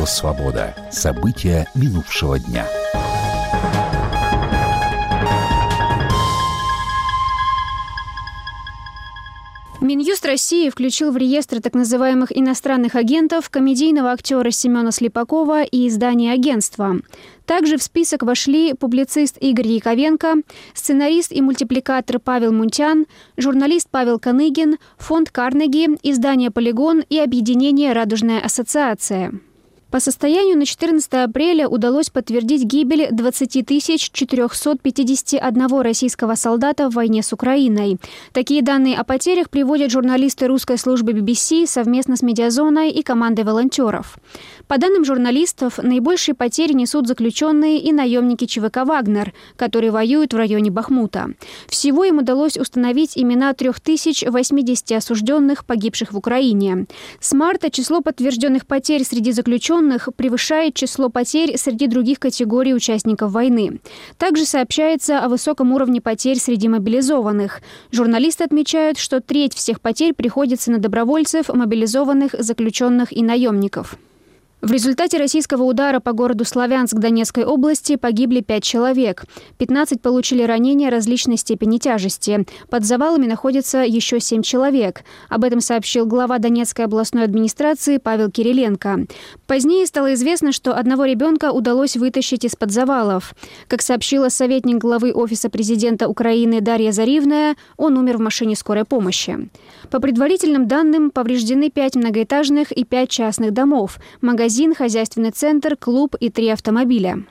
Радио «Свобода». События минувшего дня. Минюст России включил в реестр так называемых иностранных агентов комедийного актера Семена Слепакова и издание «Агентство». Также в список вошли публицист Игорь Яковенко, сценарист и мультипликатор Павел Мунтян, журналист Павел Коныгин, фонд Карнеги, издание «Полигон» и объединение «Радужная ассоциация». По состоянию на 14 апреля удалось подтвердить гибель 20 451 российского солдата в войне с Украиной. Такие данные о потерях приводят журналисты русской службы BBC совместно с «Медиазоной» и командой волонтеров. По данным журналистов, наибольшие потери несут заключенные и наемники ЧВК «Вагнер», которые воюют в районе Бахмута. Всего им удалось установить имена 3080 осужденных, погибших в Украине. С марта число подтвержденных потерь среди заключенных превышает число потерь среди других категорий участников войны. Также сообщается о высоком уровне потерь среди мобилизованных. Журналисты отмечают, что треть всех потерь приходится на добровольцев, мобилизованных, заключенных и наемников. В результате российского удара по городу Славянск Донецкой области погибли 5 человек. 15 получили ранения различной степени тяжести. Под завалами находится еще 7 человек. Об этом сообщил глава Донецкой областной администрации Павел Кириленко. Позднее стало известно, что одного ребенка удалось вытащить из-под завалов. Как сообщила советник главы Офиса президента Украины Дарья Заривная, он умер в машине скорой помощи. По предварительным данным, повреждены 5 многоэтажных и 5 частных домов, магазин, хозяйственный центр, клуб и 3 автомобиля.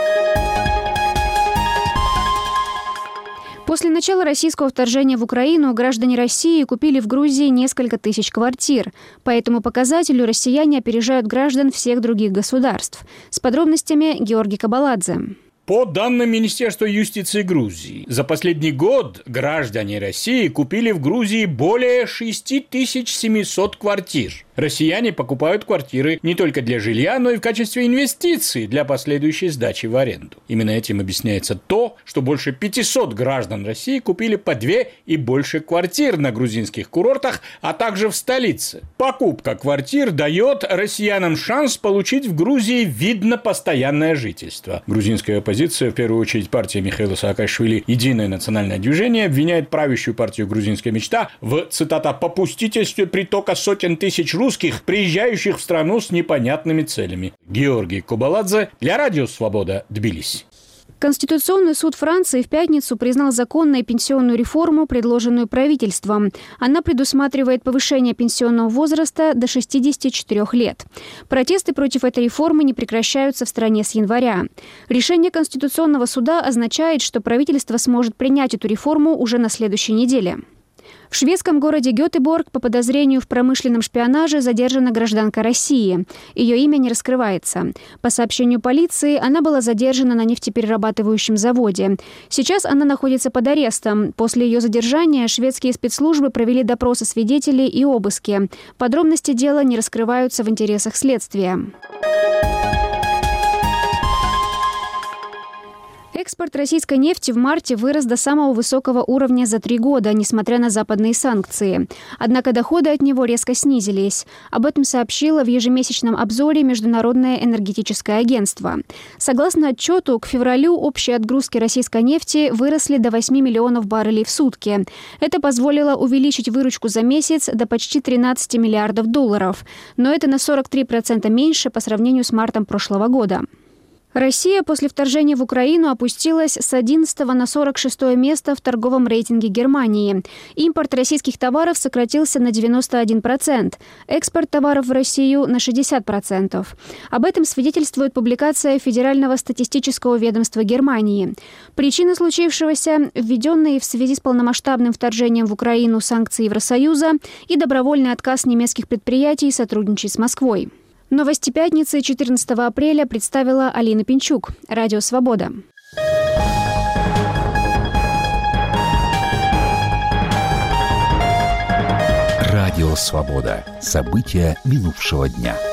После начала российского вторжения в Украину граждане России купили в Грузии несколько тысяч квартир. По этому показателю россияне опережают граждан всех других государств. С подробностями Георгий Кабаладзе. По данным Министерства юстиции Грузии, за последний год граждане России купили в Грузии более 6700 квартир. Россияне покупают квартиры не только для жилья, но и в качестве инвестиций для последующей сдачи в аренду. Именно этим объясняется то, что больше 500 граждан России купили по 2 и больше квартир на грузинских курортах, а также в столице. Покупка квартир дает россиянам шанс получить в Грузии вид на постоянное жительство. Грузинская оппозиция, в первую очередь партия Михаила Саакашвили «Единое национальное движение», обвиняет правящую партию «Грузинская мечта» в, цитата, «попустительстве притока сотен тысяч русских, приезжающих в страну с непонятными целями». Георгий Кабаладзе для Радио «Свобода», Тбилиси. Конституционный суд Франции в пятницу признал законной пенсионную реформу, предложенную правительством. Она предусматривает повышение пенсионного возраста до 64 лет. Протесты против этой реформы не прекращаются в стране с января. Решение Конституционного суда означает, что правительство сможет принять эту реформу уже на следующей неделе. В шведском городе Гетеборг по подозрению в промышленном шпионаже задержана гражданка России. Ее имя не раскрывается. По сообщению полиции, она была задержана на нефтеперерабатывающем заводе. Сейчас она находится под арестом. После ее задержания шведские спецслужбы провели допросы свидетелей и обыски. Подробности дела не раскрываются в интересах следствия. Экспорт российской нефти в марте вырос до самого высокого уровня за 3 года, несмотря на западные санкции. Однако доходы от него резко снизились. Об этом сообщило в ежемесячном обзоре Международное энергетическое агентство. Согласно отчету, к февралю общие отгрузки российской нефти выросли до 8 миллионов баррелей в сутки. Это позволило увеличить выручку за месяц до почти 13 миллиардов долларов. Но это на 43% меньше по сравнению с мартом прошлого года. Россия после вторжения в Украину опустилась с 11 на 46 место в торговом рейтинге Германии. Импорт российских товаров сократился на 91%, экспорт товаров в Россию на 60%. Об этом свидетельствует публикация Федерального статистического ведомства Германии. Причина случившегося – введенные в связи с полномасштабным вторжением в Украину санкции Евросоюза и добровольный отказ немецких предприятий сотрудничать с Москвой. Новости пятницы 14 апреля представила Алина Пинчук. Радио «Свобода». Радио «Свобода». События минувшего дня.